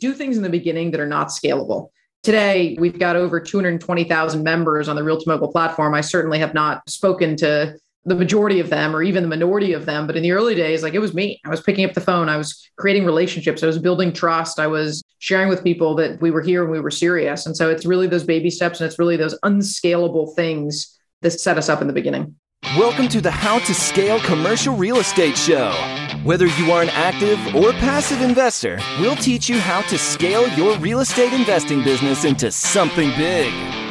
do things in the beginning that are not scalable. Today, we've got over 220,000 members on the Realty Mogul platform. I certainly have not spoken to the majority of them or even the minority of them. But in the early days, like it was me. I was picking up the phone. I was creating relationships. I was building trust. I was sharing with people that we were here and we were serious. And so it's really those baby steps and it's really those unscalable things that set us up in the beginning. Welcome to the How to Scale Commercial Real Estate Show. Whether you are an active or passive investor, we'll teach you how to scale your real estate investing business into something big.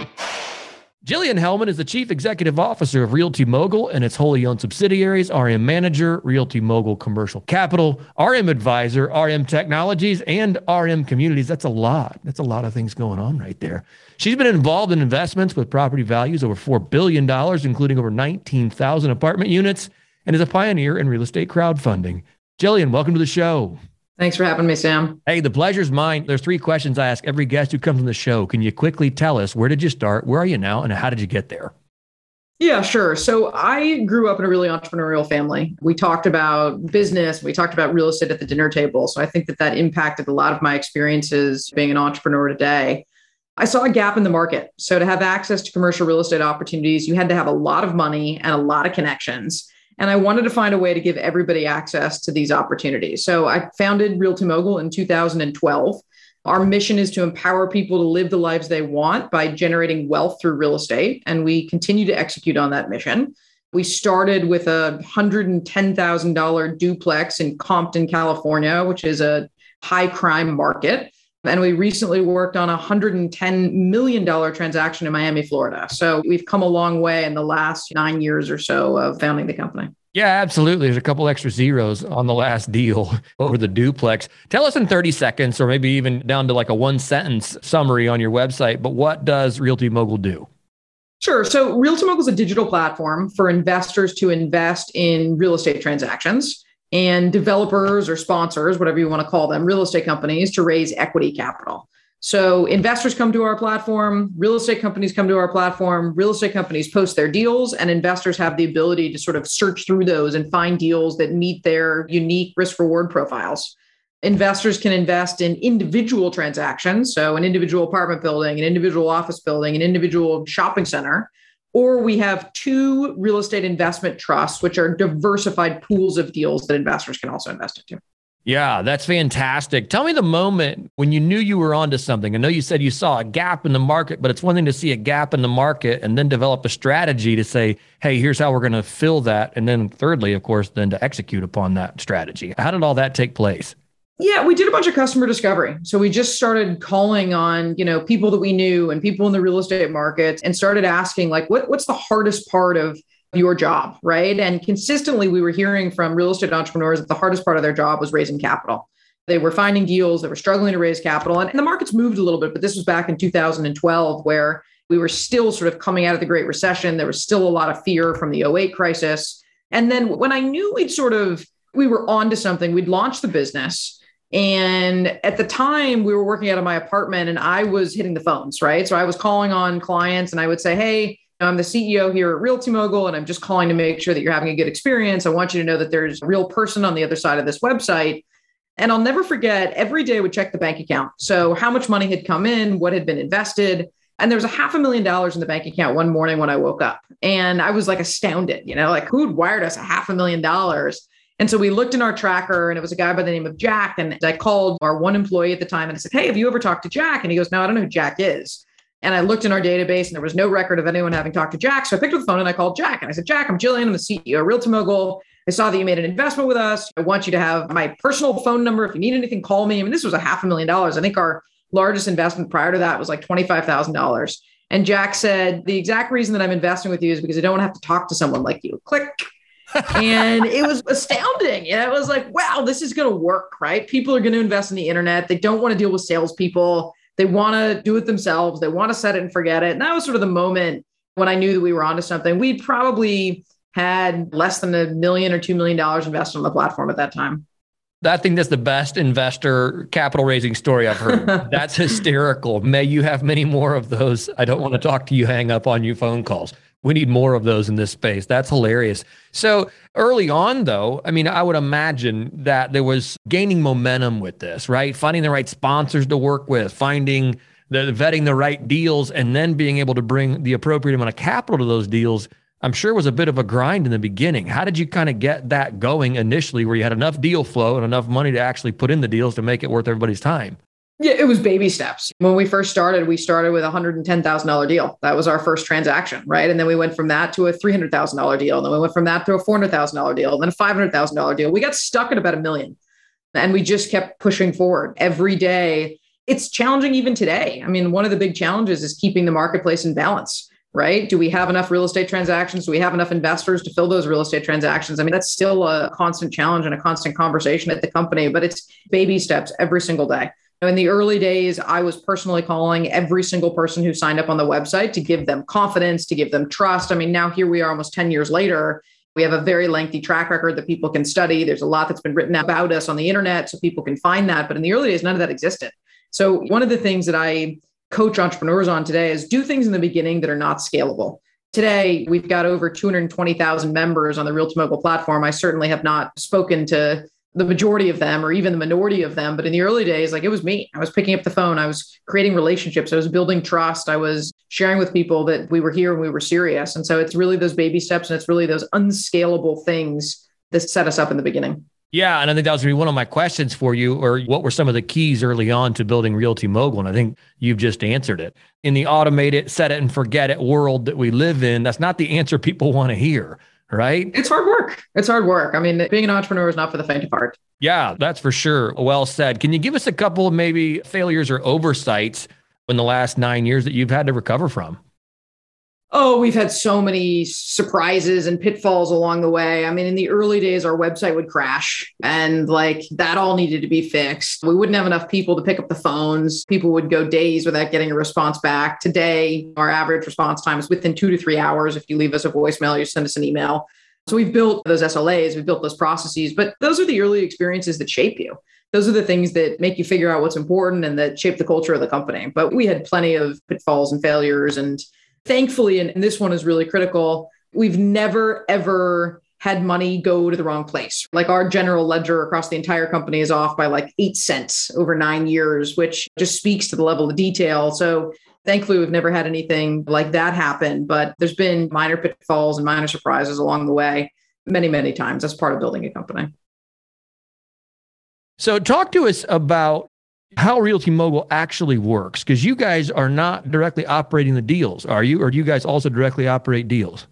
Jillian Hellman is the Chief Executive Officer of Realty Mogul and its wholly owned subsidiaries, RM Manager, Realty Mogul Commercial Capital, RM Advisor, RM Technologies, and RM Communities. That's a lot. That's a lot of things going on right there. She's been involved in investments with property values over $4 billion, including over 19,000 apartment units, and is a pioneer in real estate crowdfunding. Jillian, welcome to the show. Thanks for having me, Sam. Hey, the pleasure's mine. There's 3 questions I ask every guest who comes on the show. Can you quickly tell us, where did you start? Where are you now? And how did you get there? Yeah, sure. So I grew up in a really entrepreneurial family. We talked about business. We talked about real estate at the dinner table. So I think that impacted a lot of my experiences being an entrepreneur today. I saw a gap in the market. So to have access to commercial real estate opportunities, you had to have a lot of money and a lot of connections. And I wanted to find a way to give everybody access to these opportunities. So I founded Realty Mogul in 2012. Our mission is to empower people to live the lives they want by generating wealth through real estate. And we continue to execute on that mission. We started with a $110,000 duplex in Compton, California, which is a high crime market. And we recently worked on a $110 million transaction in Miami, Florida. So we've come a long way in the last 9 years or so of founding the company. Yeah, absolutely. There's a couple extra zeros on the last deal over the duplex. Tell us in 30 seconds, or maybe even down to like a 1-sentence summary on your website, but what does Realty Mogul do? Sure. So Realty Mogul is a digital platform for investors to invest in real estate transactions, and developers or sponsors, whatever you want to call them, real estate companies to raise equity capital. So investors come to our platform, real estate companies come to our platform, real estate companies post their deals, and investors have the ability to sort of search through those and find deals that meet their unique risk-reward profiles. Investors can invest in individual transactions, so an individual apartment building, an individual office building, an individual shopping center. Or we have 2 real estate investment trusts, which are diversified pools of deals that investors can also invest into. Yeah, that's fantastic. Tell me the moment when you knew you were onto something. I know you said you saw a gap in the market, but it's one thing to see a gap in the market and then develop a strategy to say, hey, here's how we're going to fill that. And then thirdly, of course, then to execute upon that strategy. How did all that take place? Yeah, we did a bunch of customer discovery. So we just started calling on, people that we knew and people in the real estate market and started asking like, what's the hardest part of your job, right? And consistently we were hearing from real estate entrepreneurs that the hardest part of their job was raising capital. They were finding deals, they were struggling to raise capital. And the markets moved a little bit, but this was back in 2012 where we were still sort of coming out of the Great Recession. There was still a lot of fear from the '08 crisis. And then when I knew we were onto something, we'd launched the business. And at the time we were working out of my apartment and I was hitting the phones, right? So I was calling on clients and I would say, hey, I'm the CEO here at Realty Mogul, and I'm just calling to make sure that you're having a good experience. I want you to know that there's a real person on the other side of this website. And I'll never forget, every day I would check the bank account. So how much money had come in, what had been invested. And there was $500,000 in the bank account one morning when I woke up. And I was like astounded, like who'd wired us $500,000? And so we looked in our tracker and it was a guy by the name of Jack. And I called our one employee at the time and I said, hey, have you ever talked to Jack? And he goes, no, I don't know who Jack is. And I looked in our database and there was no record of anyone having talked to Jack. So I picked up the phone and I called Jack and I said, Jack, I'm Jillian. I'm the CEO of Realty Mogul. I saw that you made an investment with us. I want you to have my personal phone number. If you need anything, call me. I mean, this was $500,000. I think our largest investment prior to that was like $25,000. And Jack said, the exact reason that I'm investing with you is because I don't have to talk to someone like you. Click. And it was astounding. It was like, wow, this is going to work, right? People are going to invest in the internet. They don't want to deal with salespeople. They want to do it themselves. They want to set it and forget it. And that was sort of the moment when I knew that we were onto something. We probably had less than $1 million or $2 million invested on the platform at that time. I think that's the best investor capital raising story I've heard. That's hysterical. May you have many more of those. I don't want to talk to you, hang up on you phone calls. We need more of those in this space. That's hilarious. So early on, though, I mean, I would imagine that there was gaining momentum with this, right? Finding the right sponsors to work with, finding vetting the right deals, and then being able to bring the appropriate amount of capital to those deals. I'm sure it was a bit of a grind in the beginning. How did you kind of get that going initially where you had enough deal flow and enough money to actually put in the deals to make it worth everybody's time? Yeah, it was baby steps. When we first started, we started with a $110,000 deal. That was our first transaction, right? And then we went from that to a $300,000 deal. And then we went from that to a $400,000 deal, and then a $500,000 deal. We got stuck at about $1 million. And we just kept pushing forward every day. It's challenging even today. I mean, one of the big challenges is keeping the marketplace in balance, right? Do we have enough real estate transactions? Do we have enough investors to fill those real estate transactions? I mean, that's still a constant challenge and a constant conversation at the company, but it's baby steps every single day. In the early days, I was personally calling every single person who signed up on the website to give them confidence, to give them trust. I mean, now here we are almost 10 years later. We have a very lengthy track record that people can study. There's a lot that's been written about us on the internet so people can find that. But in the early days, none of that existed. So one of the things that I coach entrepreneurs on today is do things in the beginning that are not scalable. Today, we've got over 220,000 members on the Realty Mogul platform. I certainly have not spoken to the majority of them or even the minority of them. But in the early days, like it was me. I was picking up the phone. I was creating relationships. I was building trust. I was sharing with people that we were here and we were serious. And so it's really those baby steps and it's really those unscalable things that set us up in the beginning. Yeah. And I think that was going to be one of my questions for you, or what were some of the keys early on to building Realty Mogul? And I think you've just answered it. In the automate it, set it and forget it world that we live in, that's not the answer people want to hear. Right? It's hard work. It's hard work. I mean, being an entrepreneur is not for the faint of heart. Yeah, that's for sure. Well said. Can you give us a couple of maybe failures or oversights in the last 9 years that you've had to recover from? Oh, we've had so many surprises and pitfalls along the way. I mean, in the early days, our website would crash and like that all needed to be fixed. We wouldn't have enough people to pick up the phones. People would go days without getting a response back. Today, our average response time is within 2 to 3 hours. If you leave us a voicemail, you send us an email. So we've built those SLAs, we've built those processes, but those are the early experiences that shape you. Those are the things that make you figure out what's important and that shape the culture of the company. But we had plenty of pitfalls and failures. And thankfully, and this one is really critical, we've never, ever had money go to the wrong place. Like our general ledger across the entire company is off by like 8 cents over 9 years, which just speaks to the level of detail. So thankfully, we've never had anything like that happen, but there's been minor pitfalls and minor surprises along the way many, many times. That's part of building a company. So talk to us about how Realty Mogul actually works, because you guys are not directly operating the deals, are you? Or do you guys also directly operate deals?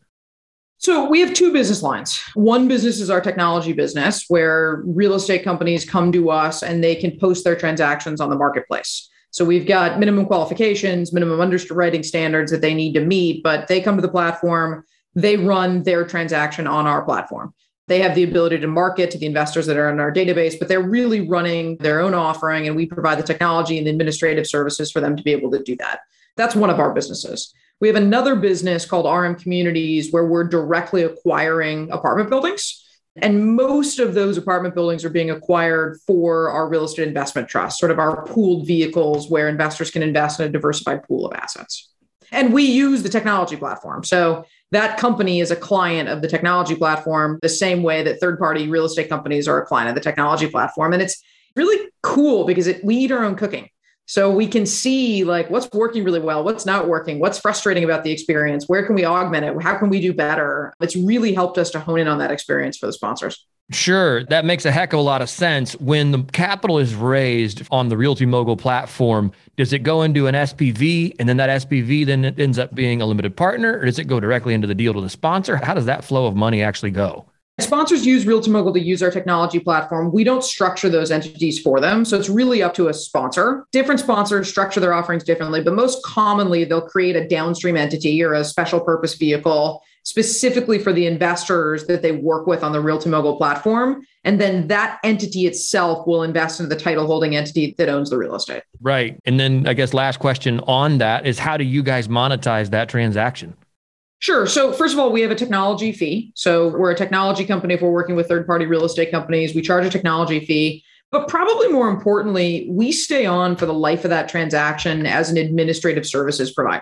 So we have 2 business lines. One business is our technology business, where real estate companies come to us and they can post their transactions on the marketplace. So we've got minimum qualifications, minimum underwriting standards that they need to meet, but they come to the platform, they run their transaction on our platform. They have the ability to market to the investors that are in our database, but they're really running their own offering, and we provide the technology and the administrative services for them to be able to do that. That's one of our businesses. We have another business called RM Communities, where we're directly acquiring apartment buildings. And most of those apartment buildings are being acquired for our real estate investment trust, sort of our pooled vehicles where investors can invest in a diversified pool of assets. And we use the technology platform. So that company is a client of the technology platform, the same way that third-party real estate companies are a client of the technology platform. And it's really cool because we eat our own cooking. So we can see like what's working really well, what's not working, what's frustrating about the experience, where can we augment it, how can we do better? It's really helped us to hone in on that experience for the sponsors. Sure. That makes a heck of a lot of sense. When the capital is raised on the Realty Mogul platform, does it go into an SPV and then that SPV then it ends up being a limited partner, or does it go directly into the deal to the sponsor? How does that flow of money actually go? Sponsors use Realty Mogul to use our technology platform. We don't structure those entities for them. So it's really up to a sponsor. Different sponsors structure their offerings differently, but most commonly they'll create a downstream entity or a special purpose vehicle specifically for the investors that they work with on the Realty Mogul platform. And then that entity itself will invest into the title holding entity that owns the real estate. Right. And then I guess last question on that is, how do you guys monetize that transaction? Sure. So first of all, we have a technology fee. So we're a technology company. If we're working with third-party real estate companies, we charge a technology fee. But probably more importantly, we stay on for the life of that transaction as an administrative services provider.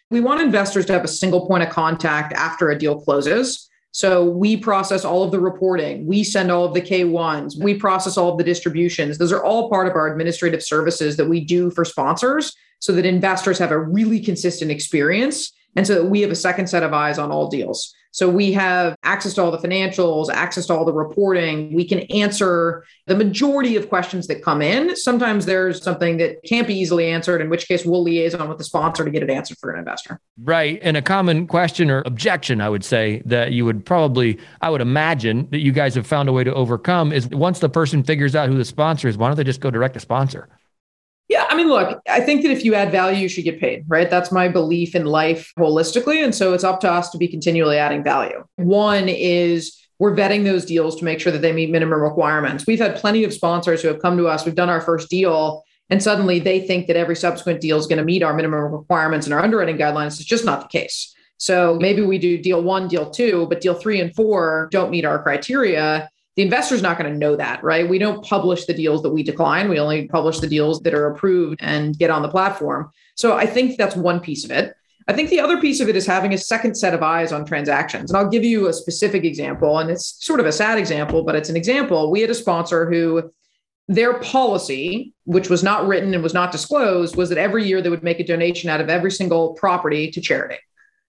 We want investors to have a single point of contact after a deal closes. So we process all of the reporting. We send all of the K-1s. We process all of the distributions. Those are all part of our administrative services that we do for sponsors so that investors have a really consistent experience and so that we have a second set of eyes on all deals. So we have access to all the financials, access to all the reporting. We can answer the majority of questions that come in. Sometimes there's something that can't be easily answered, in which case we'll liaison with the sponsor to get it answered for an investor. Right. And a common question or objection, I would say, that you would probably, I would imagine that you guys have found a way to overcome is once the person figures out who the sponsor is, why don't they just go direct to sponsor? Yeah, I mean, look, I think that if you add value, you should get paid, right? That's my belief in life holistically. And so it's up to us to be continually adding value. One is we're vetting those deals to make sure that they meet minimum requirements. We've had plenty of sponsors who have come to us, we've done our first deal, and suddenly they think that every subsequent deal is going to meet our minimum requirements and our underwriting guidelines. It's just not the case. So maybe we do deal 1, deal 2, but deal 3 and 4 don't meet our criteria. The investor's not going to know that, right? We don't publish the deals that we decline. We only publish the deals that are approved and get on the platform. So I think that's one piece of it. I think the other piece of it is having a second set of eyes on transactions. And I'll give you a specific example, and it's sort of a sad example, but it's an example. We had a sponsor who their policy, which was not written and was not disclosed, was that every year they would make a donation out of every single property to charity.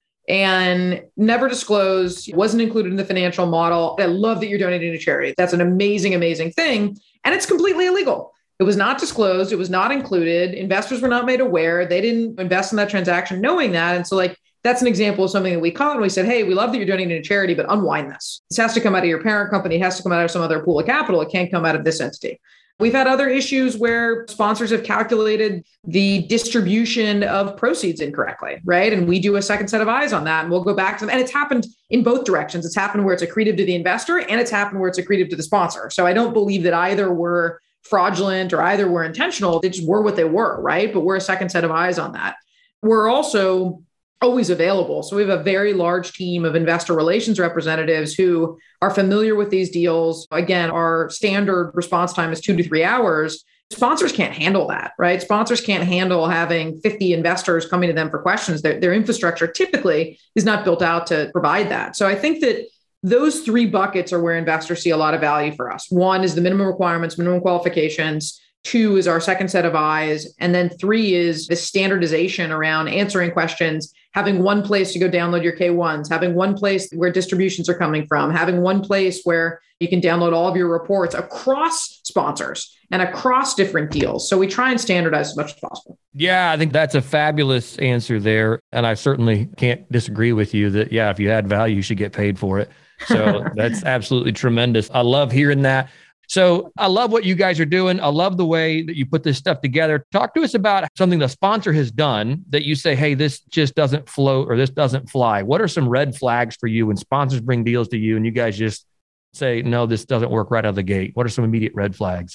And never disclosed, wasn't included in the financial model. I love that you're donating to charity. That's an amazing, amazing thing. And it's completely illegal. It was not disclosed. It was not included. Investors were not made aware. They didn't invest in that transaction knowing that. And so that's an example of something that we caught and we said, hey, we love that you're donating to charity, but unwind this. This has to come out of your parent company. It has to come out of some other pool of capital. It can't come out of this entity. We've had other issues where sponsors have calculated the distribution of proceeds incorrectly, right? And we do a second set of eyes on that and we'll go back to them. And it's happened in both directions. It's happened where it's accretive to the investor and it's happened where it's accretive to the sponsor. So I don't believe that either were fraudulent or either were intentional. They just were what they were, right? But we're a second set of eyes on that. We're also always available. So we have a very large team of investor relations representatives who are familiar with these deals. Again, our standard response time is 2 to 3 hours. Sponsors can't handle that, right? Sponsors can't handle having 50 investors coming to them for questions. Their infrastructure typically is not built out to provide that. So I think that those 3 buckets are where investors see a lot of value for us. 1 is the minimum requirements, minimum qualifications. 2 is our second set of eyes. And then 3 is the standardization around answering questions, having one place to go download your K-1s, having one place where distributions are coming from, having one place where you can download all of your reports across sponsors and across different deals. So we try and standardize as much as possible. Yeah, I think that's a fabulous answer there. And I certainly can't disagree with you that, yeah, if you add value, you should get paid for it. So that's absolutely tremendous. I love hearing that. So I love what you guys are doing. I love the way that you put this stuff together. Talk to us about something the sponsor has done that you say, hey, this just doesn't float or this doesn't fly. What are some red flags for you when sponsors bring deals to you and you guys just say, no, this doesn't work right out of the gate? What are some immediate red flags?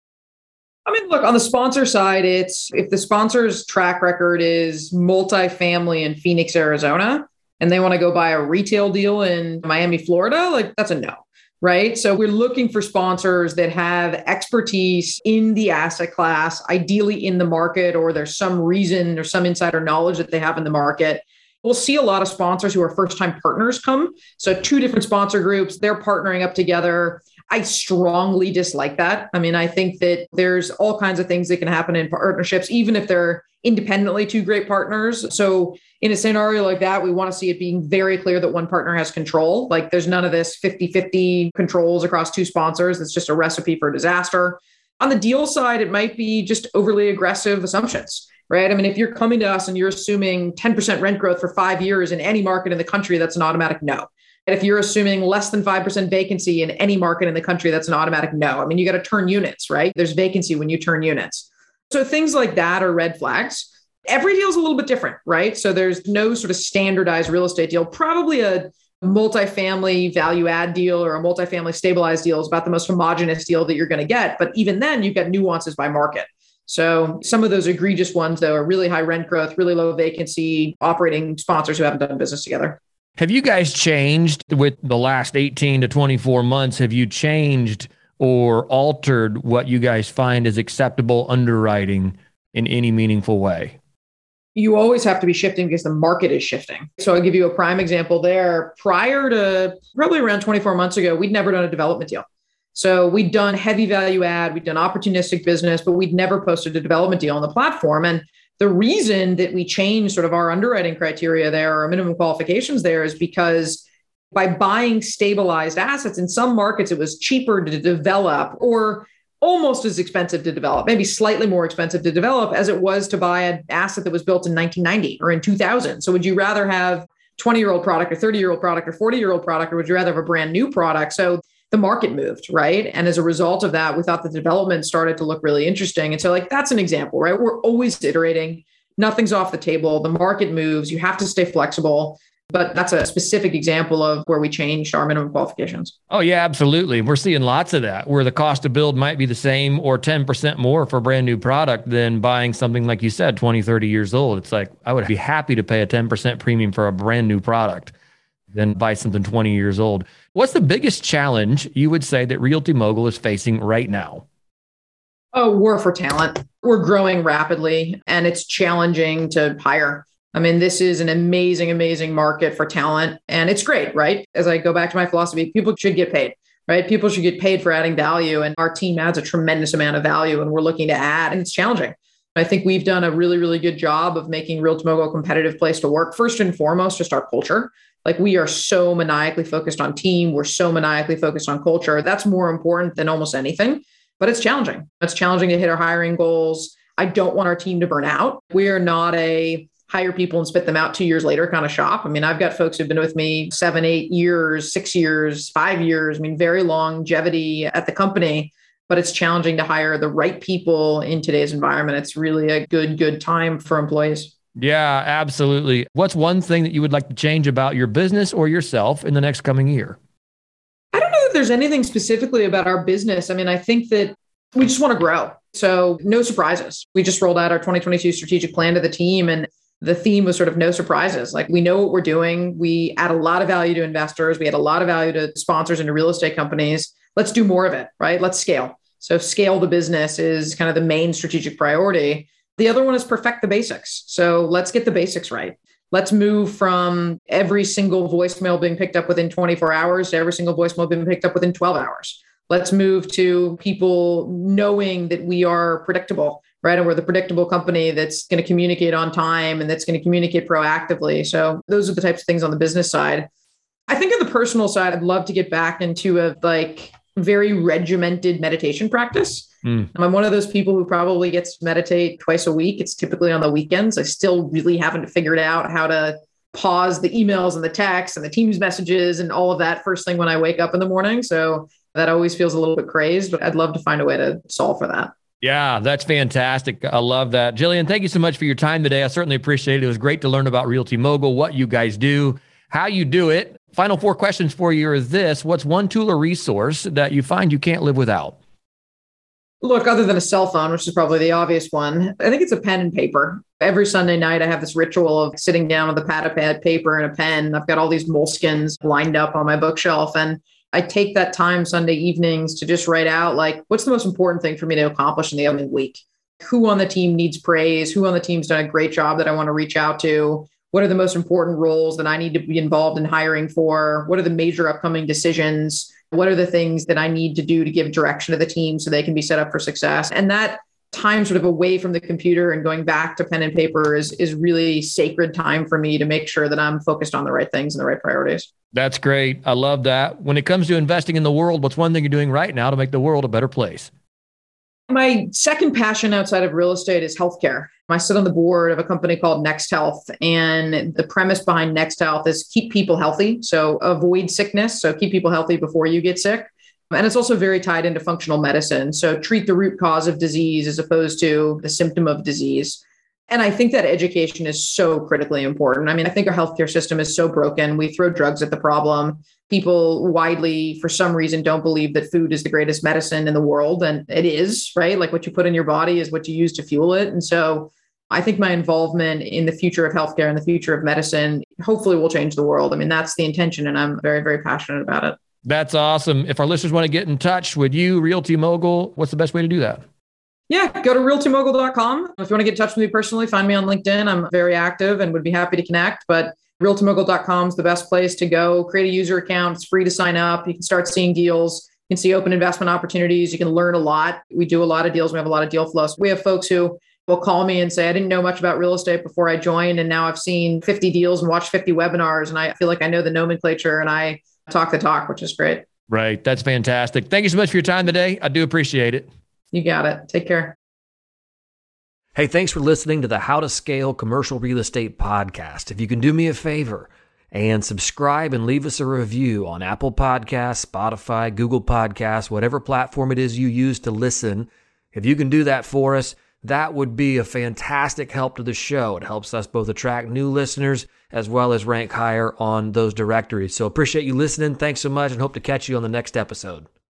I mean, look, on the sponsor side, it's if the sponsor's track record is multifamily in Phoenix, Arizona, and they want to go buy a retail deal in Miami, Florida, that's a no. Right. So we're looking for sponsors that have expertise in the asset class, ideally in the market, or there's some reason or some insider knowledge that they have in the market. We'll see a lot of sponsors who are first-time partners come. So 2 different sponsor groups, they're partnering up together. I strongly dislike that. I mean, I think that there's all kinds of things that can happen in partnerships, even if they're independently 2 great partners. So in a scenario like that, we want to see it being very clear that one partner has control. There's none of this 50-50 controls across 2 sponsors. It's just a recipe for disaster. On the deal side, it might be just overly aggressive assumptions, right? I mean, if you're coming to us and you're assuming 10% rent growth for 5 years in any market in the country, that's an automatic no. And if you're assuming less than 5% vacancy in any market in the country, that's an automatic no. I mean, you got to turn units, right? There's vacancy when you turn units. So things like that are red flags. Every deal is a little bit different, right? So there's no sort of standardized real estate deal. Probably a multifamily value add deal or a multifamily stabilized deal is about the most homogenous deal that you're going to get. But even then, you've got nuances by market. So some of those egregious ones, though, are really high rent growth, really low vacancy, operating sponsors who haven't done business together. Have you guys changed with the last 18 to 24 months? Have you changed or altered what you guys find is acceptable underwriting in any meaningful way? you always have to be shifting because the market is shifting. So I'll give you a prime example there. Prior to probably around 24 months ago, we'd never done a development deal. So we'd done heavy value add, we'd done opportunistic business, but we'd never posted a development deal on the platform. And the reason that we changed sort of our underwriting criteria there, or minimum qualifications there, is because by buying stabilized assets in some markets, it was cheaper to develop or almost as expensive to develop, maybe slightly more expensive to develop as it was to buy an asset that was built in 1990 or in 2000. So would you rather have 20-year-old product or 30-year-old product or 40-year-old product, or would you rather have a brand new product? So the market moved, right? And as a result of that, we thought the development started to look really interesting. And so like, that's an example, right? We're always iterating. Nothing's off the table. The market moves. You have to stay flexible. But that's a specific example of where we changed our minimum qualifications. Oh, yeah, absolutely. We're seeing lots of that where the cost to build might be the same or 10% more for a brand new product than buying something, like you said, 20, 30 years old. It's like, I would be happy to pay a 10% premium for a brand new product than buy something 20 years old. What's the biggest challenge you would say that Realty Mogul is facing right now? Oh, war for talent. We're growing rapidly and it's challenging to hire. I mean, this is an amazing, amazing market for talent. And it's great, right? As I go back to my philosophy, people should get paid, right? People should get paid for adding value. And our team adds a tremendous amount of value and we're looking to add, and it's challenging. I think we've done a really, really good job of making Realty Mogul a competitive place to work. First and foremost, just our culture. Like, we are so maniacally focused on team. We're so maniacally focused on culture. That's more important than almost anything, but it's challenging. It's challenging to hit our hiring goals. I don't want our team to burn out. We are not a hire people and spit them out 2 years later kind of shop. I mean, I've got folks who've been with me 7, 8 years, 6 years, 5 years. I mean, very longevity at the company, but it's challenging to hire the right people in today's environment. It's really a good time for employees. Yeah, absolutely. What's one thing that you would like to change about your business or yourself in the next coming year? I don't know if there's anything specifically about our business. I mean, I think that we just want to grow. So no surprises. We just rolled out our 2022 strategic plan to the team, and the theme was sort of no surprises. Like, we know what we're doing. We add a lot of value to investors. We add a lot of value to sponsors and to real estate companies. Let's do more of it, right? Let's scale. So scale the business is kind of the main strategic priority. The other one is perfect the basics. So let's get the basics right. Let's move from every single voicemail being picked up within 24 hours to every single voicemail being picked up within 12 hours. Let's move to people knowing that we are predictable, right? And we're the predictable company that's going to communicate on time and that's going to communicate proactively. So those are the types of things on the business side. I think on the personal side, I'd love to get back into a very regimented meditation practice. I'm one of those people who probably gets to meditate twice a week. It's typically on the weekends. I still really haven't figured out how to pause the emails and the texts and the Teams messages and all of that first thing when I wake up in the morning. So that always feels a little bit crazed, but I'd love to find a way to solve for that. Yeah, that's fantastic. I love that. Jillian, thank you so much for your time today. I certainly appreciate it. It was great to learn about Realty Mogul, what you guys do, how you do it. Final 4 questions for you are this. What's one tool or resource that you find you can't live without? Look, other than a cell phone, which is probably the obvious one, I think it's a pen and paper. Every Sunday night, I have this ritual of sitting down with a pad of paper and a pen. I've got all these Moleskines lined up on my bookshelf, and I take that time Sunday evenings to just write out, like, what's the most important thing for me to accomplish in the upcoming week? Who on the team needs praise? Who on the team's done a great job that I want to reach out to? What are the most important roles that I need to be involved in hiring for? What are the major upcoming decisions? What are the things that I need to do to give direction to the team so they can be set up for success? And that time sort of away from the computer and going back to pen and paper is really sacred time for me to make sure that I'm focused on the right things and the right priorities. That's great. I love that. When it comes to investing in the world, what's one thing you're doing right now to make the world a better place? My second passion outside of real estate is healthcare. I sit on the board of a company called Next Health, and the premise behind Next Health is keep people healthy. So avoid sickness. So keep people healthy before you get sick. And it's also very tied into functional medicine. So treat the root cause of disease as opposed to the symptom of disease. And I think that education is so critically important. I mean, I think our healthcare system is so broken. We throw drugs at the problem. People widely, for some reason, don't believe that food is the greatest medicine in the world. And it is, right? Like, what you put in your body is what you use to fuel it. And so I think my involvement in the future of healthcare and the future of medicine hopefully will change the world. I mean, that's the intention. And I'm very, very passionate about it. That's awesome. If our listeners want to get in touch with you, Realty Mogul, what's the best way to do that? Yeah, go to realtymogul.com. If you want to get in touch with me personally, find me on LinkedIn. I'm very active and would be happy to connect. But realtymogul.com is the best place to go. Create a user account. It's free to sign up. You can start seeing deals. You can see open investment opportunities. You can learn a lot. We do a lot of deals. We have a lot of deal flows. We have folks who will call me and say, I didn't know much about real estate before I joined, and now I've seen 50 deals and watched 50 webinars, and I feel like I know the nomenclature and I talk the talk, which is great. Right. That's fantastic. Thank you so much for your time today. I do appreciate it. You got it. Take care. Hey, thanks for listening to the How to Scale Commercial Real Estate podcast. If you can do me a favor and subscribe and leave us a review on Apple Podcasts, Spotify, Google Podcasts, whatever platform it is you use to listen, if you can do that for us, that would be a fantastic help to the show. It helps us both attract new listeners as well as rank higher on those directories. So appreciate you listening. Thanks so much and hope to catch you on the next episode.